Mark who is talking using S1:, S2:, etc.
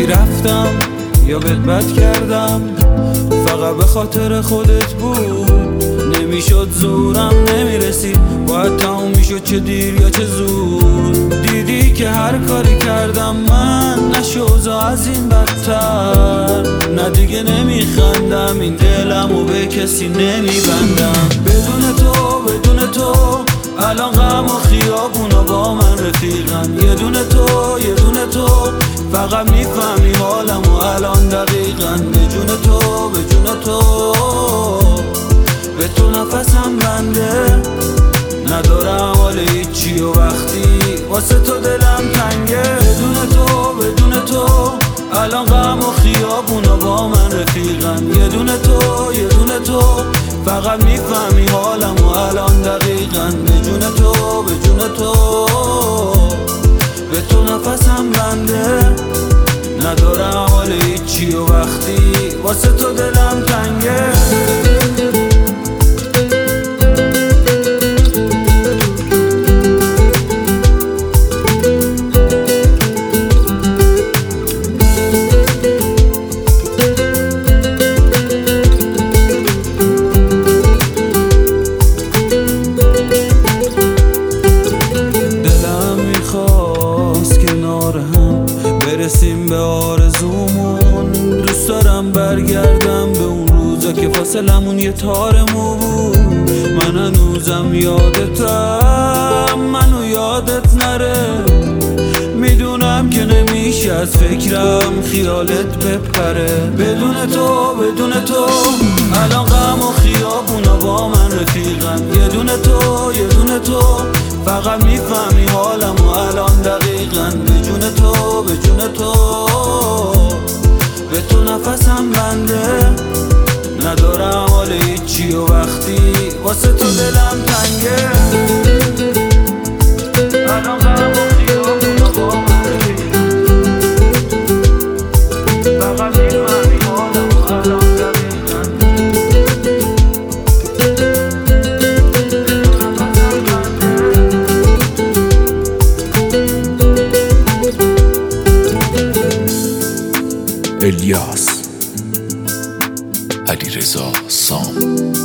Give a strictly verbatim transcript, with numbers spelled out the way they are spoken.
S1: رفتم یا بهت بد کردم، فقط به خاطر خودت بود. نمیشد زورم نمیرسید، باید تموم میشد چه دیر یا چه زود. دیدی که هر کاری کردم من نشد از این بدتر. نه دیگه نمیخندم، این دلمو به کسی نمیبندم. بدون تو بدون تو الان غم و خیابونا با من رفیقن. یه دونه تو یه دونه تو فقط میفهمی حالمو الان دقیقا. به جون تو به جون تو به تو نفسم بنده، ندارم حال هیچی و وقتی واسه تو دلم تنگه. بدون تو بدون تو الان غم و خیابونا با من رفیقن. یه دونه تو یه دونه تو فقط میفهمی حالمو الان دقیقا. به جون تو به جون تو به تو نفسم بنده، ندارم حال هیچی و وقتی واسه تو دلم تنگه. برسیم به آرزومون، دوست دارم برگردم به اون روزا که فاصلمون یه تارمو بود. من هنوزم یادتم، منو یادت نره. میدونم که نمیشه از فکرم خیالت بپره. بدون تو بدون تو الان غم و خیابونا با من رفیقن. یه دونه تو یه دونه تو فقط میفهمی حالمو الان دقیقا. به جون تو به جون تو به تو نفسم بنده، ندارم حال هیچی و وقتی واسه تو دلم تنگه. الان غم و خیابونا با من رفیقن. فقط میفهمی حالمو الان دقیقا.
S2: الیاس علیرضا سام.